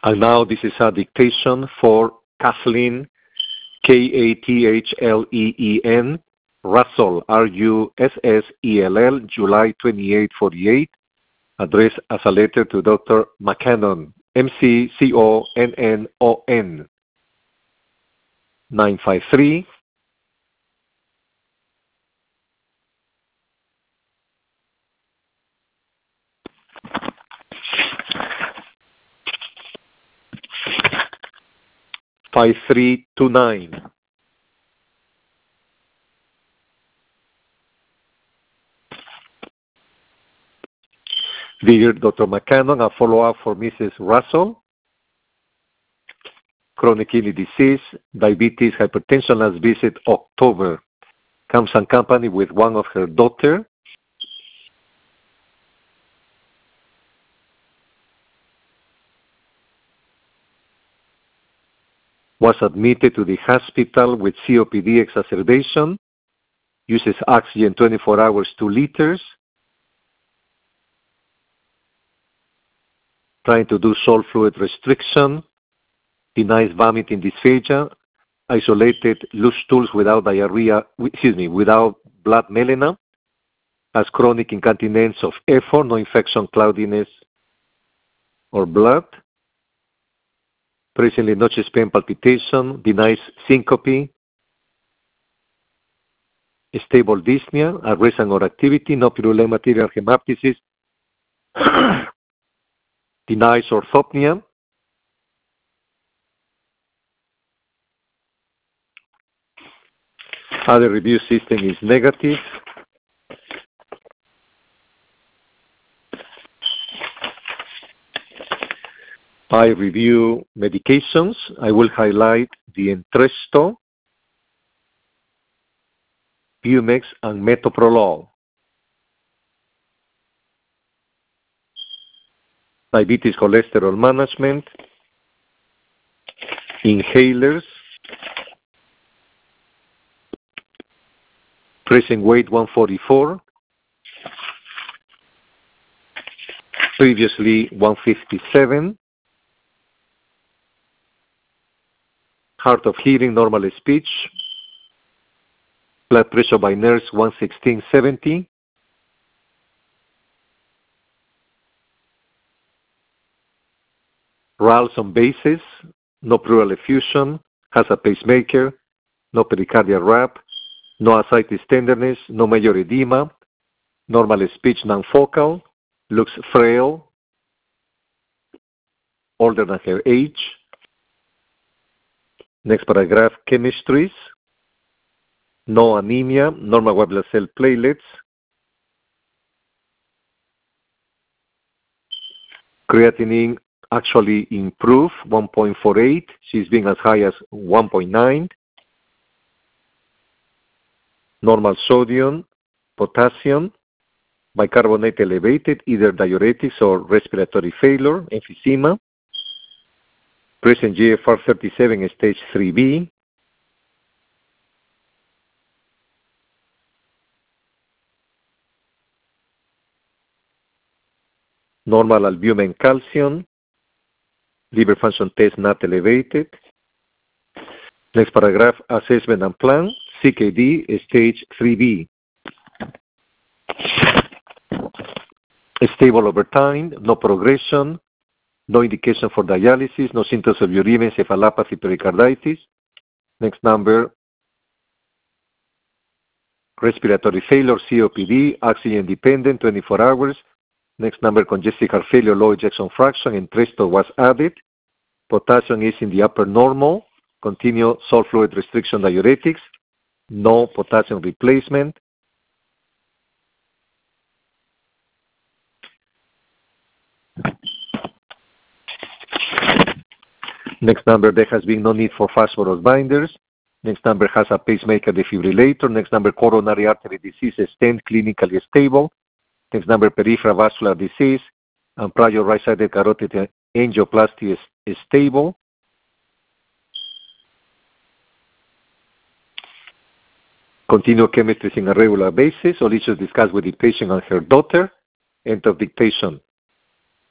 And now this is a dictation for Kathleen, Kathleen, Russell, Russell, July 28, 48, addressed as a letter to Dr. McCannon, McConnon, 953 5329. Dear Dr. McCannon, a follow-up for Mrs. Russell. Chronic kidney disease, diabetes, hypertension, last visit October. Comes accompanied with one of her daughter. Was admitted to the hospital with COPD exacerbation. Uses oxygen 24 hours, 2 liters. Trying to do salt fluid restriction. Denies vomiting, dysphagia. Isolated loose stools without without blood melena. Has chronic incontinence of effort, no infection, cloudiness, or blood. Presently no chest pain, palpitation. Denies syncope. Stable dyspnea, arrest and or activity, no purulent material hemoptysis. Denies orthopnea. Other review system is negative. I review medications. I will highlight the Entresto, Bumex, and Metoprolol. Diabetes cholesterol management, inhalers, present weight 144, previously 157, hard of hearing, normal speech, blood pressure by nurse 116/70, RALs on basis, no pleural effusion, has a pacemaker, no pericardial wrap, no ascites tenderness, no major edema, normal speech non-focal, looks frail, older than her age. Next paragraph, chemistries, no anemia, normal white blood cell platelets, creatinine actually improved, 1.48, she's being as high as 1.9, normal sodium, potassium, bicarbonate elevated, either diuretics or respiratory failure, emphysema, present GFR 37 stage 3B, normal albumin calcium, liver function test not elevated. Next paragraph, assessment and plan, CKD stage 3B. Stable over time, no progression, no indication for dialysis, no symptoms of uremia, encephalopathy, pericarditis. Next number, respiratory failure, COPD, oxygen dependent, 24 hours. Next number, congestive heart failure, low ejection fraction, Entresto was added. Potassium is in the upper normal. Continue salt fluid restriction diuretics. No potassium replacement. Next number, there has been no need for phosphorus binders. Next number has a pacemaker defibrillator. Next number, coronary artery disease, stent clinically stable. Next number, peripheral vascular disease, and prior right-sided carotid angioplasty is stable. Continue chemistry on a regular basis. All issues discussed with the patient and her daughter. End of dictation.